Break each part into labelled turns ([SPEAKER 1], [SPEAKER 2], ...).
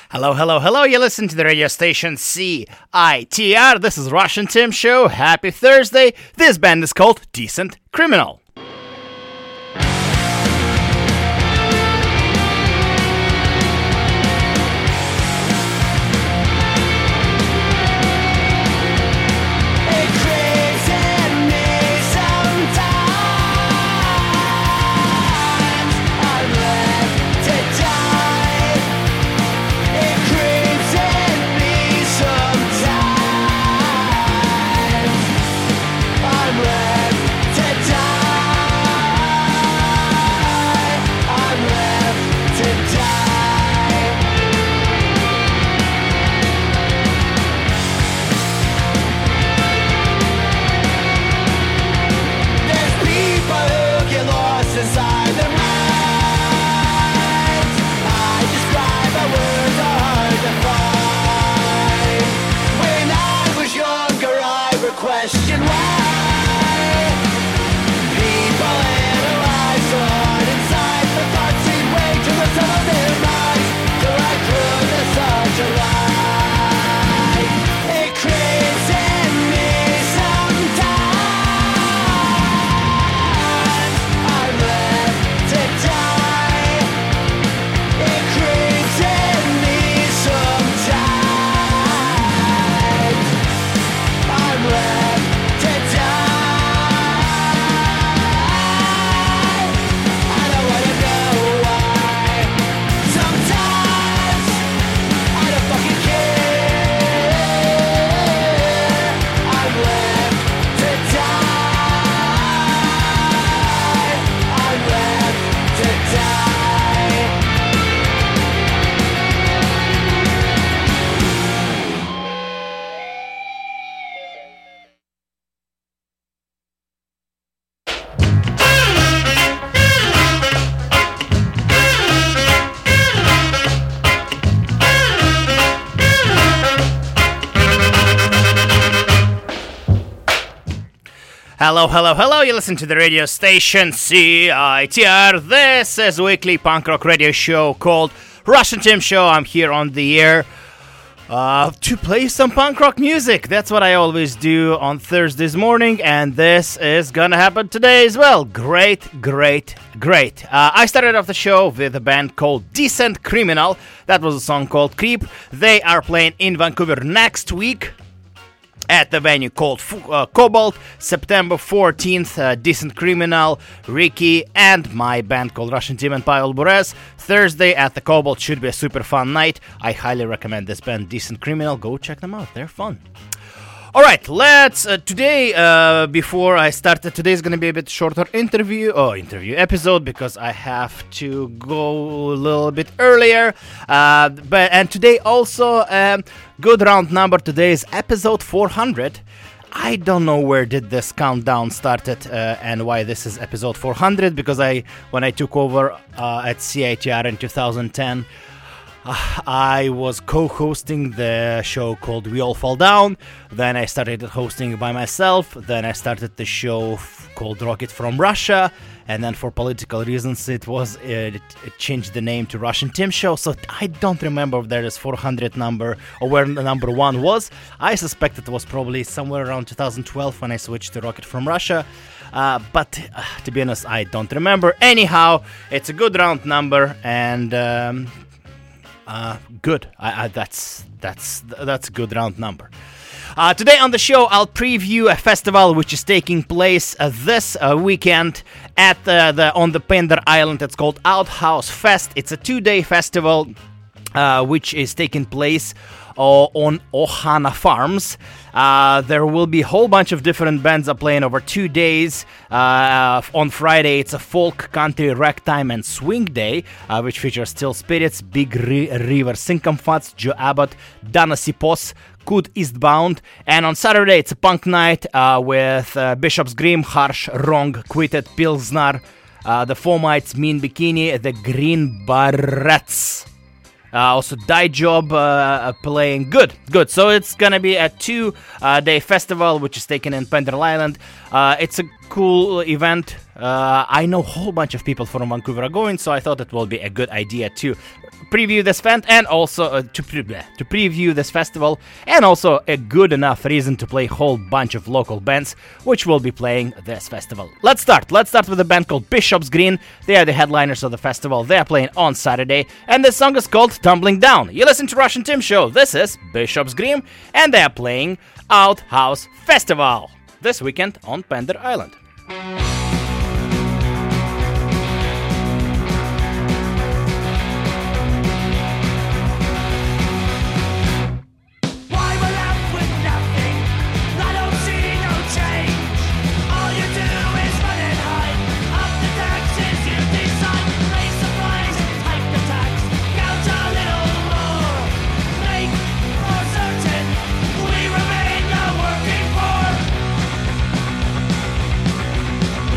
[SPEAKER 1] Hello, hello, hello. You listen to the radio station CITR. This is Russian Tim Show. Happy Thursday. This band is called Decent Criminal. Hello, hello, hello. You listen to the radio station CITR. This is a weekly punk rock radio show called Russian Tim Show. I'm here on the air to play some punk rock music. That's what I always do on Thursdays morning, and this is gonna happen today as well. Great. I started off the show with a band called Decent Criminal. That was a song called Creep. They are playing in Vancouver next week at the venue called Cobalt, September 14th. Decent Criminal, Ricky, and my band called Russian Tim and Pavel Burez. Thursday at the Cobalt should be a super fun night. I highly recommend this band, Decent Criminal. Go check them out, they're fun. Alright, let's, today, before I start, today is going to be a bit shorter interview episode, because I have to go a little bit earlier, and today also, good round number, today is episode 400. I don't know where did this countdown started, and why this is episode 400, because when I took over, at CITR in 2010, I was co-hosting the show called We All Fall Down. Then I started hosting by myself. Then I started the show called Rocket from Russia. And then for political reasons, it changed the name to Russian Tim Show. So I don't remember if there is 400 number or where the number one was. I suspect it was probably somewhere around 2012 when I switched to Rocket from Russia. But to be honest, I don't remember. Anyhow, it's a good round number, and good. That's a good round number. Today on the show, I'll preview a festival which is taking place this weekend at on the Pender Island. It's called Outhouse Fest. It's a 2-day festival which is taking place on Ohana Farms. There will be a whole bunch of different bands are playing over 2 days. On Friday, it's a folk, country, ragtime, and swing day, which features Still Spirits, Big River Sycophants, Joe Abbott, Dana Sipos, Kud Eastbound. And on Saturday, it's a punk night with Bishop's Grim, Harsh, Wrong, Quitted, Pilsner, the Fomites, Mean Bikini, the Green Barrettes. Also Die Job playing good. So it's gonna be a 2-day festival which is taken in Pender Island. It's a cool event. I know a whole bunch of people from Vancouver are going, so I thought it will be a good idea to preview this event and also to preview this festival, and also a good enough reason to play a whole bunch of local bands which will be playing this festival. Let's start with a band called Bishop's Green. They are the headliners of the festival. They are playing on Saturday, and this song is called Tumbling Down. You listen to Russian Tim Show. This is Bishop's Green, and they are playing Outhouse Festival this weekend on Pender Island.
[SPEAKER 2] We remain the working poor.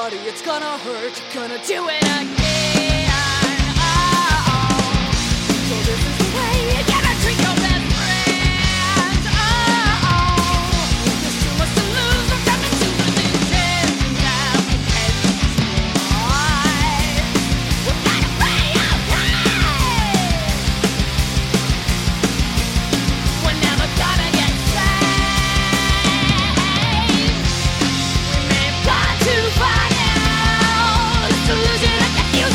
[SPEAKER 2] body, it's gonna hurt. You're gonna do it again. Oh, so this is the way you gotta treat your best friend. Oh, there's too much to lose. I'm coming to the intention now. We gotta pay our price. We're never gonna get saved. We may have gone too far now. This illusion of the future.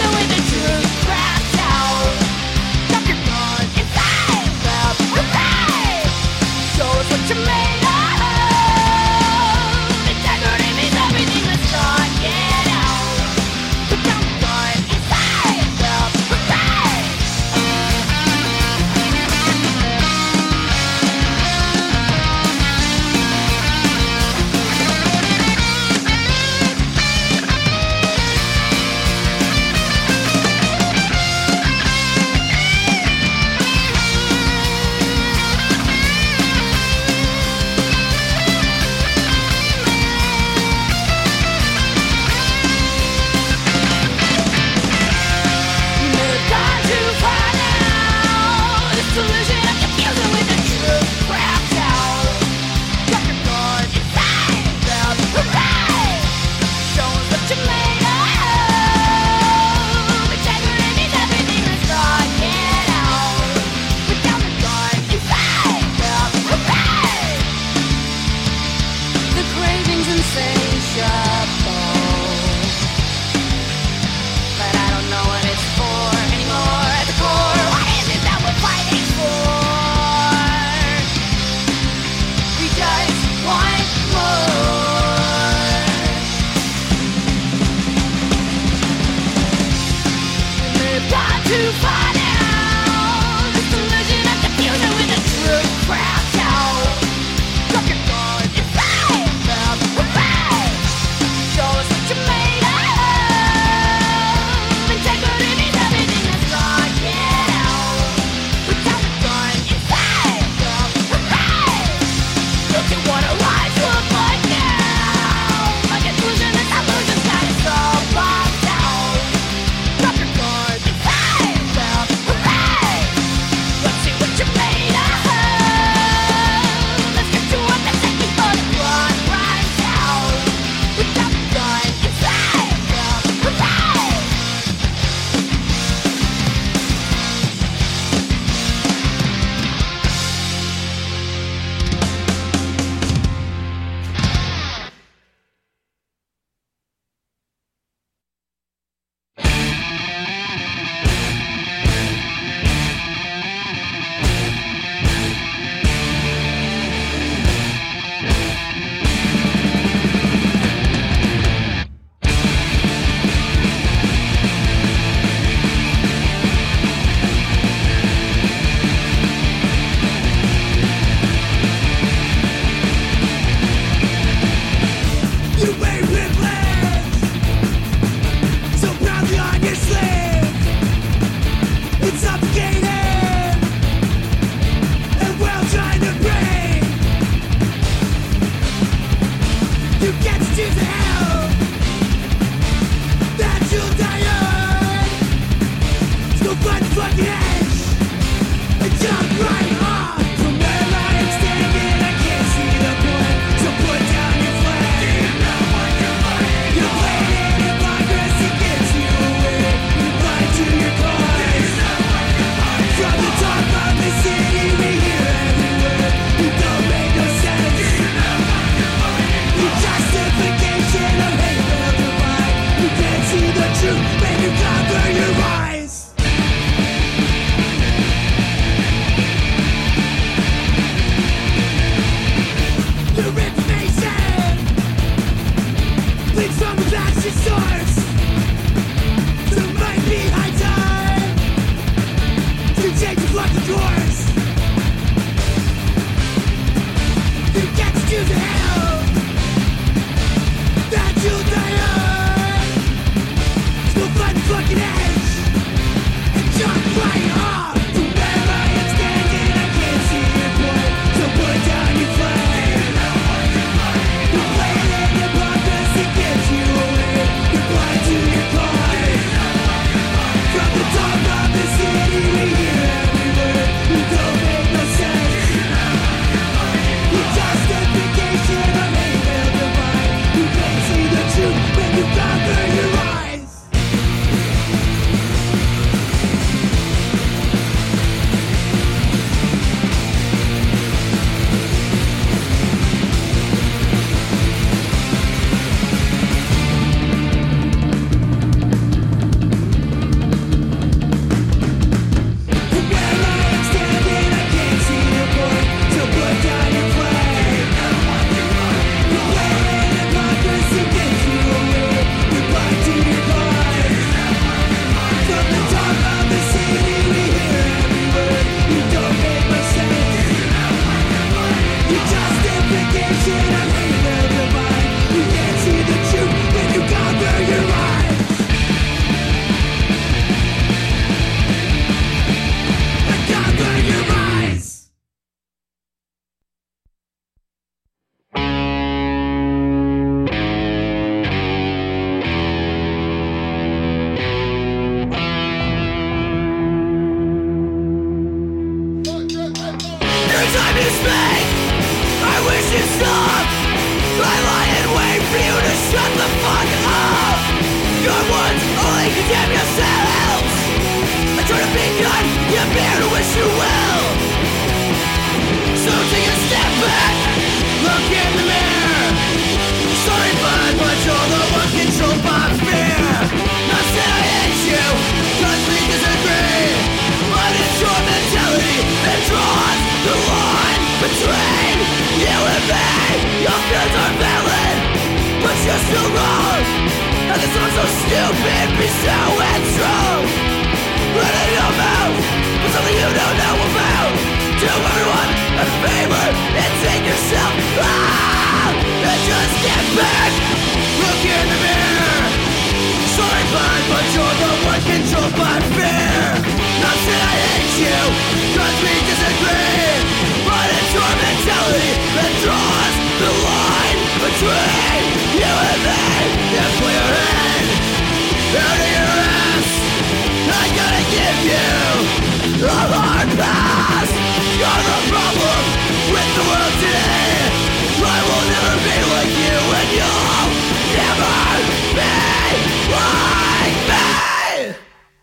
[SPEAKER 2] wish you'd stop. I lie and wait for you to shut the fuck up. Your words only condemn yourselves. I try to be kind, you appear to wish you well. So take a step back, look in the mirror. Sorry bud, but you're the one controlled by fear. Not that I hate you, cause we disagree. But it's your mentality that draws the line between you and me. Your fears are valid, but you're still wrong. And this sounds so stupid, be so untrue. Let it your mouth, but something you don't know about. Do everyone a favor and take yourself out. And just get back, look in the mirror. Sorry bud, but you're the one controlled by fear. Not that I hate you, cause we disagree. But it's your mentality that draws the line between you and me. You put your hand out of your ass. I'm gonna give you a hard pass. You're the problem with the world today. I will never be like you, and you'll never be like me.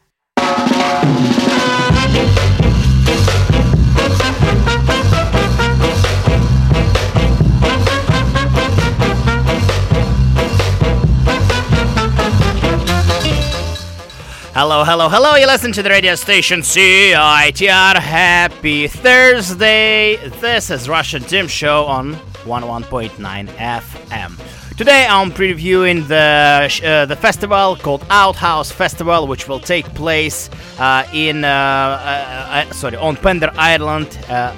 [SPEAKER 1] Hello, hello, hello, you listen to the radio station CITR. Happy Thursday. This is Russian Tim Show on 101.9 FM. Today I'm previewing the festival called Outhouse Festival, which will take place on Pender Island.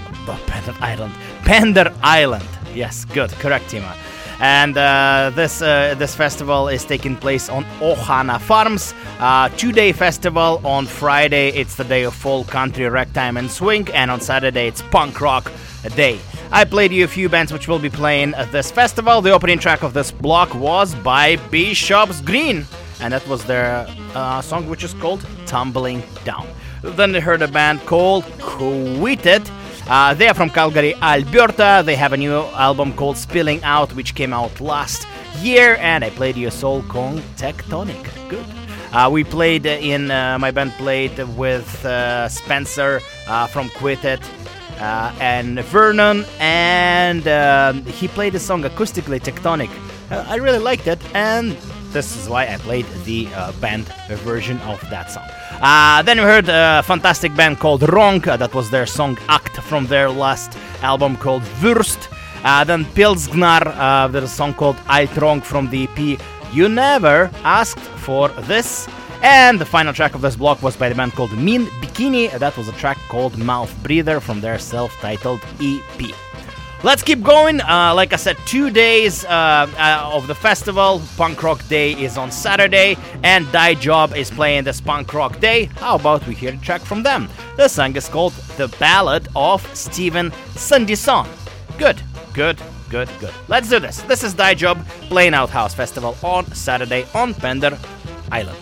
[SPEAKER 1] Pender Island. Yes, good, correct, Tima. And this festival is taking place on Ohana Farms. 2-day festival. On Friday, it's the day of folk, country, ragtime, and swing. And on Saturday, it's punk rock day. I played you a few bands which will be playing at this festival. The opening track of this block was by Bishop's Green. And that was their song, which is called Tumbling Down. Then they heard a band called Quitted. They are from Calgary, Alberta. They have a new album called Spilling Out, which came out last year, and I played you a song called Tectonic. Good. We played my band played with Spencer from Quitted and Vernon, and he played the song acoustically, Tectonic. I really liked it, and this is why I played the band version of that song. Then we heard a fantastic band called Wrong. That was their song Act from their last album called Wurst. Then Pilsgnar, there's a song called Altrong from the EP You Never Asked For This. And the final track of this block was by the band called Mean Bikini. That was a track called Mouth Breather from their self-titled EP. Let's keep going. Like I said, 2 days of the festival. Punk Rock Day is on Saturday, and Die Job is playing this Punk Rock Day. How about we hear a track from them? The song is called The Ballad of Stephen Sandison. Good. Let's do this. This is Die Job playing Outhouse Festival on Saturday on Pender Island.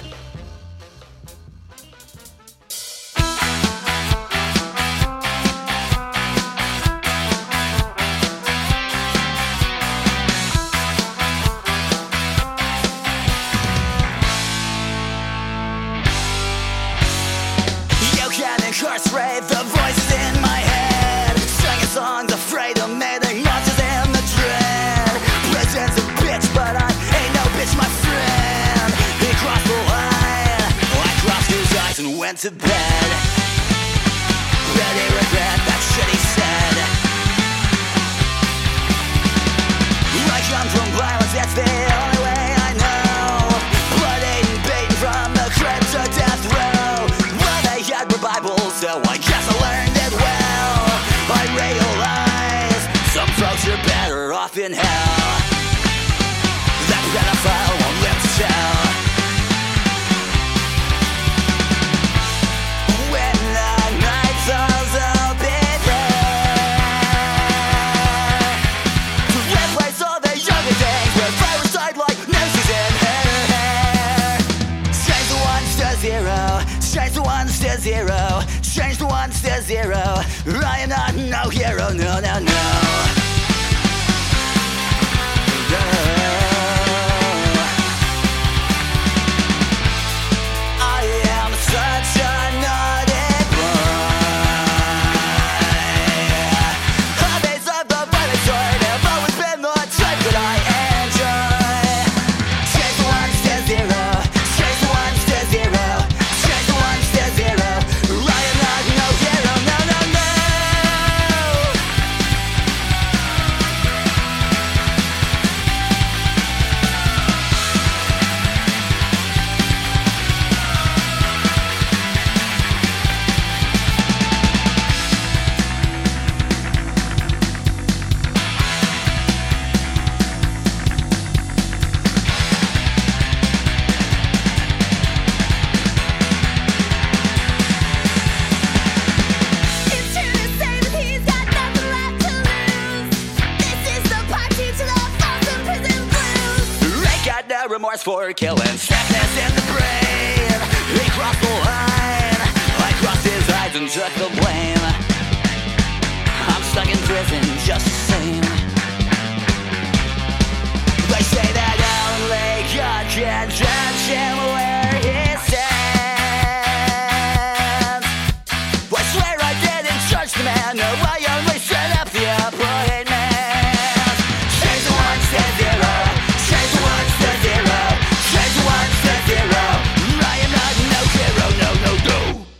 [SPEAKER 2] Incarcerate the voices in my head, singing songs afraid of making monsters in the dread. Prison's a bitch, but I ain't no bitch, my friend. He crossed the line, I crossed his eyes and went to bed. Ready regret that shit he said. I come from violence, that's the only way I know. Blood ain't beaten from the crib to death row. Well, they had revival, so I guess I learned it well. I realize some folks are better off in hell. That pedophile won't live to tell. When the night falls a bit rare, to replace all the younger days with fireside like nooses in her hair. Change the ones to zero, change the ones to zero, change the ones to zero. I am not no hero, no.
[SPEAKER 3] remorse for killing. Sickness in the brain. He crossed the line. I crossed his eyes and took the blame. I'm stuck in prison just the same. They say that only God can judge him where he stands. I swear I didn't judge the man. No, I only set up the appointment. Change the ones to zero. Change the ones to zero. Change the ones to zero. I am not no hero. No, no, no.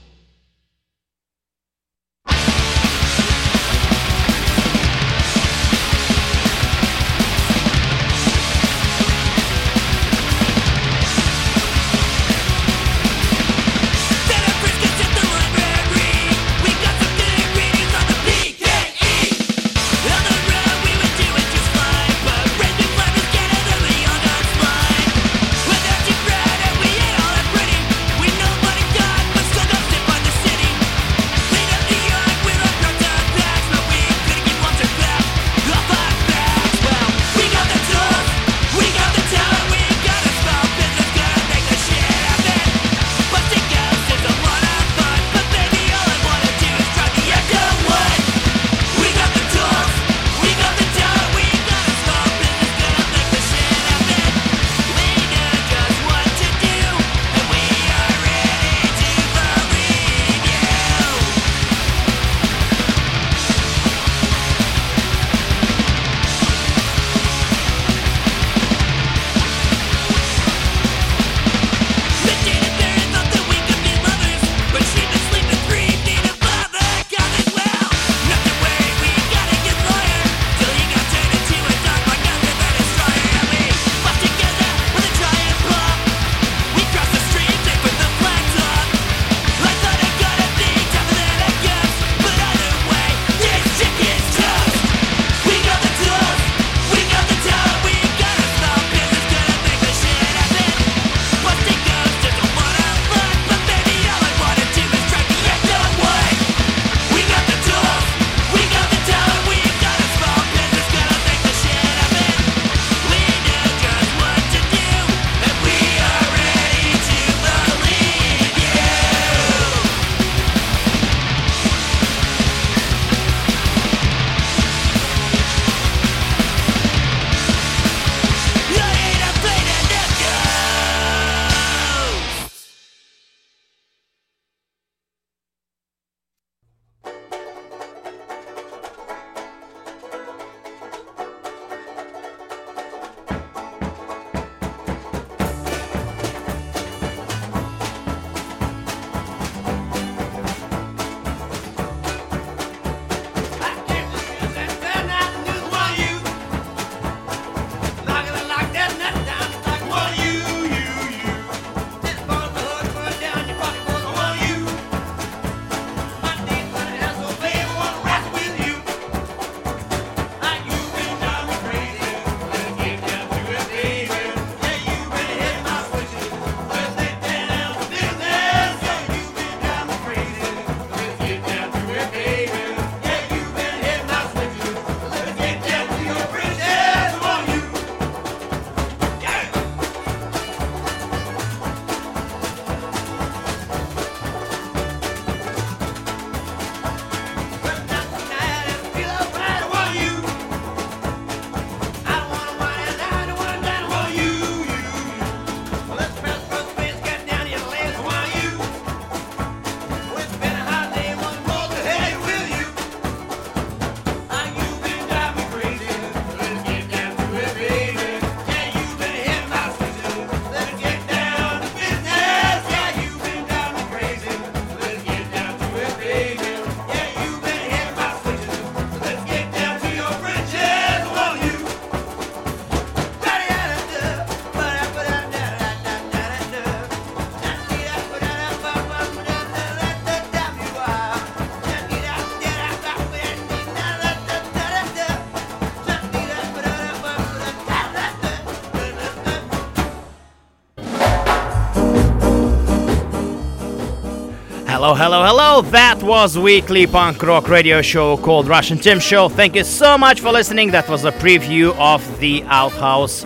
[SPEAKER 1] Hello, hello, hello. That was weekly punk rock radio show called Russian Tim Show. Thank you so much for listening. That was a preview of the Outhouse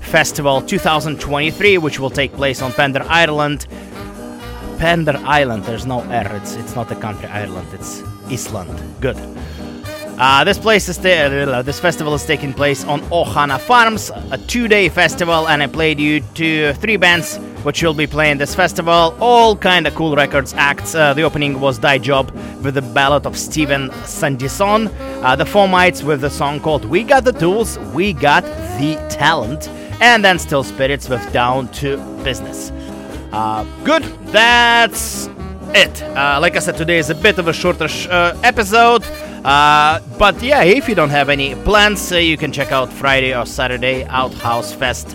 [SPEAKER 1] Festival 2023, which will take place on Pender Island. Pender Island, there's no R, it's not a country, Ireland, it's Island. Good. This festival is taking place on Ohana Farms, a 2-day festival, and I played you to 3 bands which will be playing this festival. All kind of cool records acts. The opening was Die Job with the ballad of Steven Sandison. The Fomites with the song called We Got the Tools, We Got the Talent, and then Still Spirits with Down to Business. Good, that's it. Like I said, today is a bit of a shorter episode. But yeah, if you don't have any plans, you can check out Friday or Saturday Outhouse Fest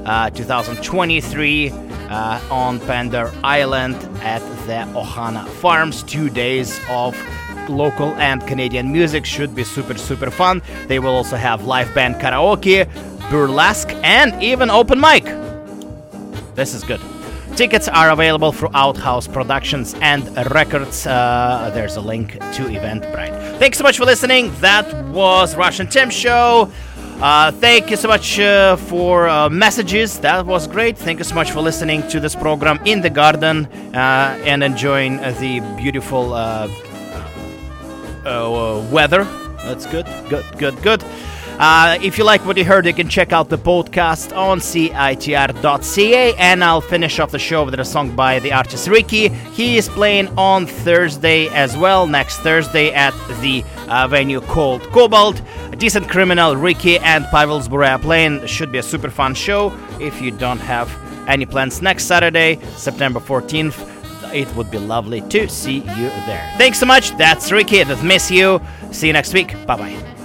[SPEAKER 1] 2023 on Pender Island at the Ohana Farms. 2 days of local and Canadian music should be super fun. They will also have live band karaoke, burlesque, and even open mic. This is good. Tickets are available through Outhouse Productions and Records. There's a link to Eventbrite. Thanks so much for listening. That was Russian Tim Show. Thank you so much for messages. That was great. Thank you so much for listening to this program in the garden and enjoying the beautiful weather. That's good. If you like what you heard, you can check out the podcast on CITR.ca, and I'll finish off the show with a song by the artist Ricky. He is playing on Thursday as well, next Thursday at the venue called Cobalt. Decent Criminal, Ricky, and Pavel Zburea playing. Should be a super fun show. If you don't have any plans next Saturday, September 14th, it would be lovely to see you there. Thanks so much. That's Ricky. That miss you. See you next week. Bye-bye.